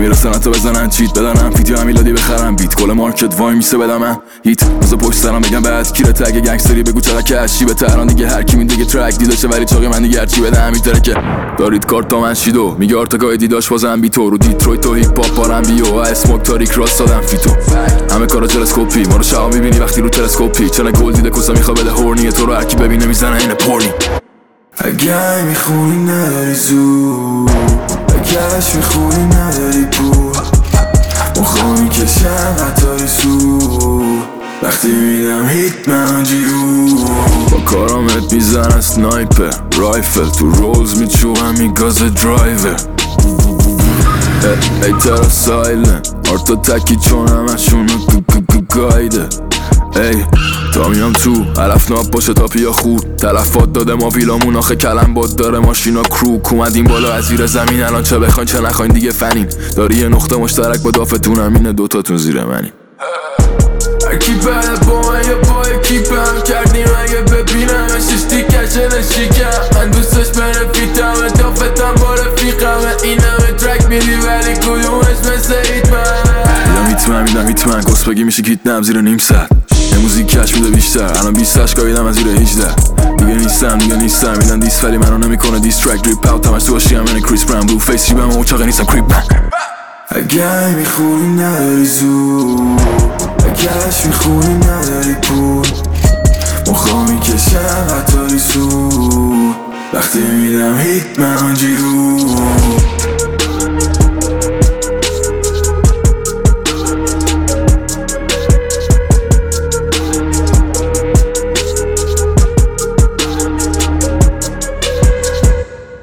نمیرسن حتی بزنن چیت بدنم فیت یا میلادی بخرم بیت کل مارکت وای میسه بدم من هیت بزا پشت سرم بگم بعد کیره تگ گنگستری بگو چرا کشی به تهران دیگه هر کی دیگه ترک دیداشه ولی چاقی من دیگه هرچی بدم میتره که دارید کارت تا من شیدو میگه آرتگاه دیداش بازم بی تو رو دیترویت و هیپ هاپ پارم بیو اسموک تاریک راست دادم فیتو همه کارا تلسکوپی ما رو شب میبینی وقتی رو تلسکوپی چنه گل دیده کوسا میخواد بده هورنی تو رو هر کی ببینه میزنه این پورنی اگه میخونی نداری زود اگهش میخونی نداری پول مخوا میکشم قطاری سود وقتی میدم هیت من جیرو با کارامت میزنن سنایپر رایفل تو رولز میچوهم میگاز درایور ای ترا سایلن آرتا تکی چون همشونو گایده ای تا میام تو علف ناب باشه تا پیا خود تلفات داده ما ویلامون آخه کلم باد داره ماشینا کروک اومدیم بالا از زیر زمین الان چه بخواین چه نخواین دیگه فنیم داری یه نقطه مشترک با دافتونم اینه دوتاتون زیر منیم هرکی بعد با من یا با اکیپه هم کردیم اگه ببینم اشش دیکشه نشیکم من دوستش بنفیتم دافتم با رفیقم این همه ترک میدی ولی کدومش مثل هیتمن میدم هیتمن گست بگی میشه گیت نم زیر نیم ساعت یه موزیک کش میده بیشتر الان 20 اشکاییدم از زیر 18 دیگه نیستم میدن دیس ولی منو نمیکنه دیس ترک ریپ اوت همش تو هاشی همه کریس براون بلو فیس جیبم و چاقه نیستم کریپ من اگه میخونی نداری زود اگهش میخونی نداری پول مخوا میکشم قطاری سود وقتی میدم هیت من جیرو